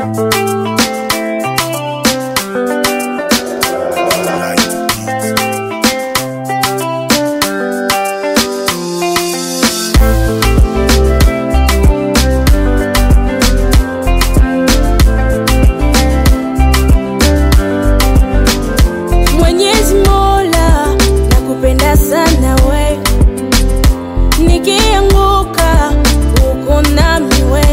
Mwenyezi Mola nakupenda sana we, nikianguka uko nami we,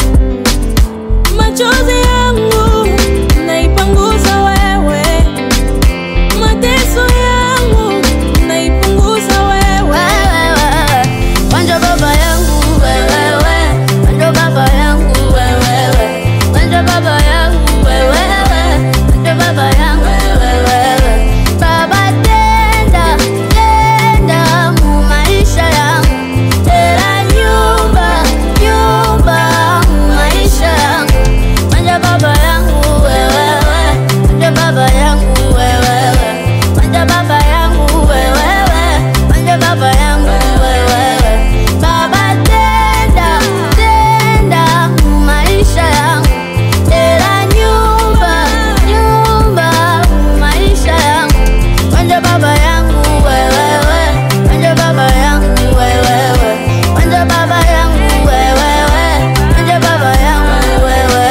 machozi yangu naipanguza wewe, mateso yangu naipunguza wewe. Wanja baba yangu wewe, wanja baba yangu wewe, wanja baba yangu wewe, wanja baba yangu wewe. Baba tenda, tenda mu maisha yangu, tera nyumba, nyumba mu maisha yangu. Wanja baba yangu wewe, wanja baba yangu wewe, wanja baba yangu wewe, wanja baba yangu wewe. Baba tenda, tenda mu maisha yangu, tera nyumba, nyumba mu maisha yangu. Wanja baba yangu wewe, wanja baba yangu wewe, wanja baba yangu wewe, wanja baba yangu wewe.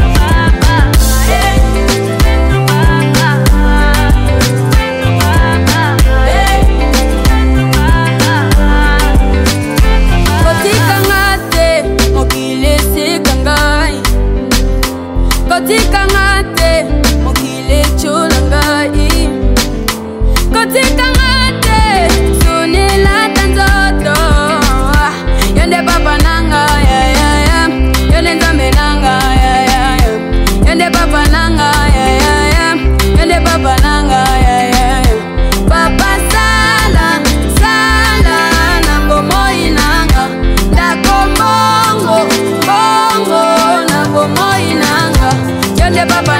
Kotika ngate mokile sekangai, kotika ngate mokile cholangai, kotika ngate sunila tanzoto. Yende papa nanga ya ya ya, yende nzambe nanga ya ya ya, yende papa nanga ya ya ya, yende papa nanga ya ya ya. Papa sala sala na bomoi nanga, ndako bongo bongo na bomoi nanga, yende papa